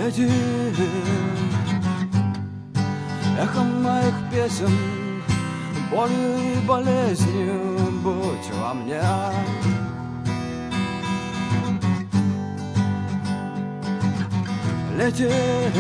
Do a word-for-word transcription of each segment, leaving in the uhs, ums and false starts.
Лети эхом моих песен, болью и болезнью будь во мне. Лети,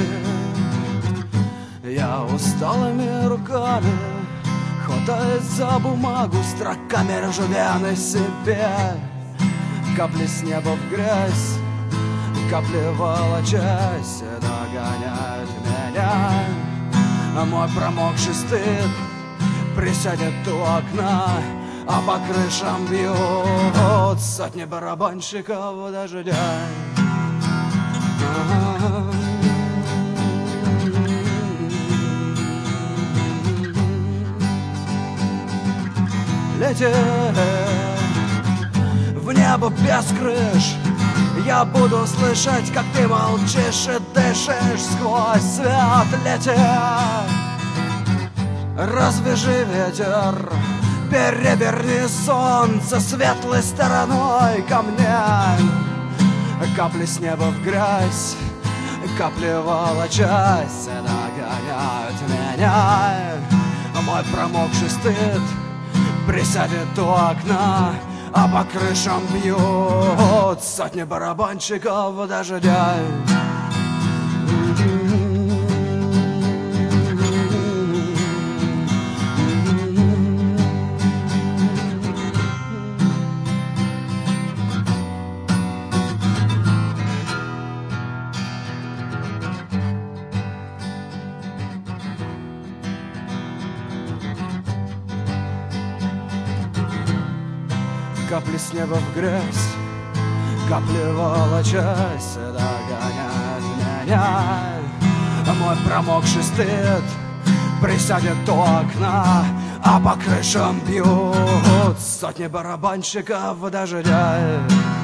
я усталыми руками хватаюсь за бумагу, строками режу вены себе. Капли с неба в грязь, капли волочась догоняют меня. А мой промокший стыд присядет у окна, а по крышам бьют сотни барабанщиков дождя. Лети в небо без крыш, я буду слышать, как ты молчишь и дышишь сквозь свет. Лети, развяжи ветер, переверни солнце светлой стороной ко мне. Капли с неба в грязь, капли волочась догоняют меня. Мой промокший стыд присядет у окна, а по крышам бьют сотни барабанщиков дождя. Капли с неба в грязь, капли волочась догоняют меня. Мой промокший стыд присядет у окна, а по крышам бьют сотни барабанщиков дождя.